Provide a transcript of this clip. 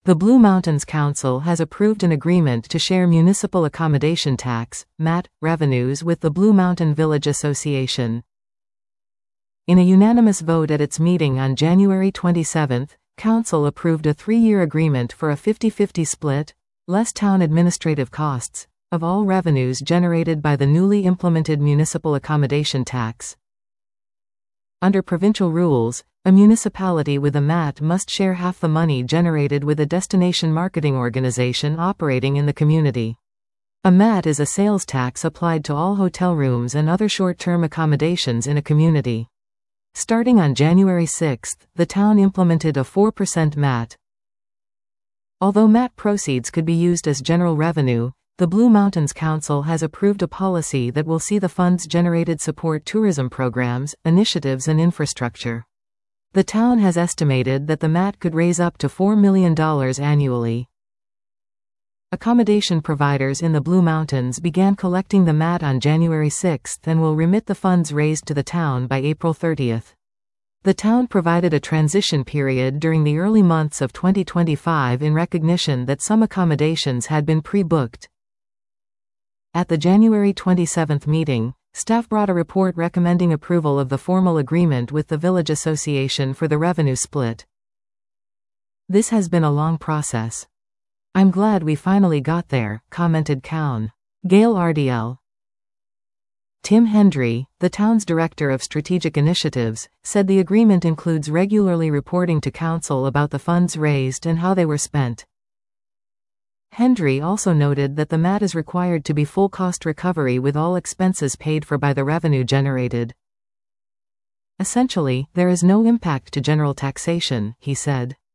The Blue Mountains Council has approved an agreement to share Municipal Accommodation Tax (MAT) revenues with the Blue Mountain Village Association. In a unanimous vote at its meeting on January 27, Council approved a 3-year agreement for a 50-50 split, less town administrative costs, of all revenues generated by the newly implemented Municipal Accommodation Tax. Under provincial rules, a municipality with a MAT must share half the money generated with a destination marketing organization operating in the community. A MAT is a sales tax applied to all hotel rooms and other short-term accommodations in a community. Starting on January 6, the town implemented a 4% MAT. Although MAT proceeds could be used as general revenue, the Blue Mountains Council has approved a policy that will see the funds generated support tourism programs, initiatives and infrastructure. The town has estimated that the MAT could raise up to $4 million annually. Accommodation providers in the Blue Mountains began collecting the MAT on January 6 and will remit the funds raised to the town by April 30. The town provided a transition period during the early months of 2025 in recognition that some accommodations had been pre-booked. At the January 27 meeting, staff brought a report recommending approval of the formal agreement with the Village Association for the revenue split. "This has been a long process. I'm glad we finally got there," commented Cown. Gail RDL. Tim Hendry, the town's Director of Strategic Initiatives, said the agreement includes regularly reporting to Council about the funds raised and how they were spent. Hendry also noted that the MAT is required to be full cost recovery with all expenses paid for by the revenue generated. "Essentially, there is no impact to general taxation," he said.